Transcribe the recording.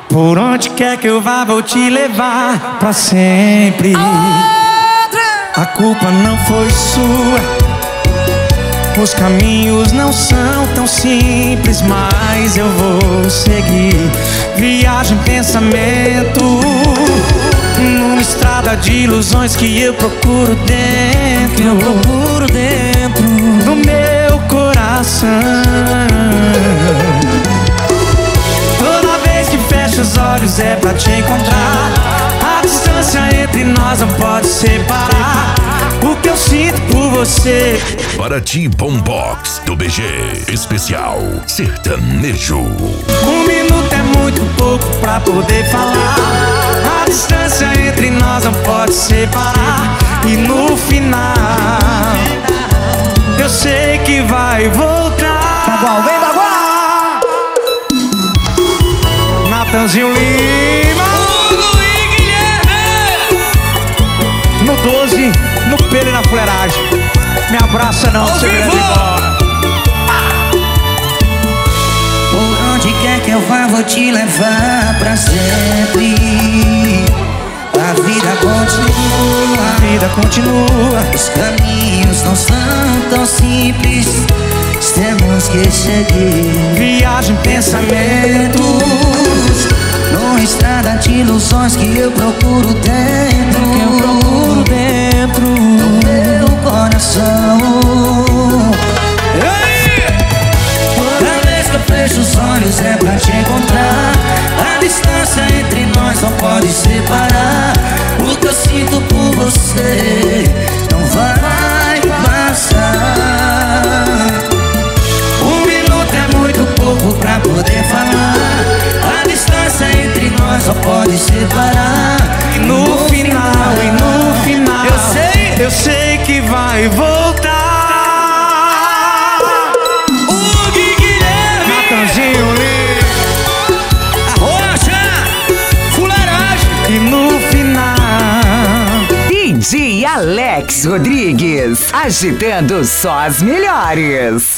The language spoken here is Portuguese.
Por onde quer que eu vá, vou te levar pra sempre. A culpa não foi sua. Os caminhos não são tão simples, mas eu vou seguir. Viagem, pensamento, numa estrada de ilusões que eu procuro dentro do meu coração. Toda vez que fecho os olhos é pra te encontrar. A distância entre nós não pode separar o que eu sinto por você. Paraty Boombox do BG Especial Sertanejo. 1 minuto é muito pouco pra poder falar. A distância entre nós não pode separar. E no final eu sei que vai voltar. Bagual, vem Bagual! Natanzinho Lima, Hugo e Guilherme! no 12, no pelo e na fuleiragem. Me abraça não, que você me leva embora. Por onde quer que eu vá, vou te levar pra sempre. A vida continua, A vida continua. os caminhos não são tão simples, temos que seguir. Viagem, pensamento, Numa estrada de ilusões que eu procuro dentro do meu coração. Toda vez que eu fecho os olhos é pra te encontrar. A distância entre nós não pode separar. O que eu sinto por você não vai passar. 1 minuto é muito pouco pra poder falar. A distância entre nós só pode separar. e no final, eu sei que vai voltar. Hugo e Guilherme, Natanzinho Lima, Rocha, fuleiragem. e no final DJ Alex Rodrigues, agitando só as melhores.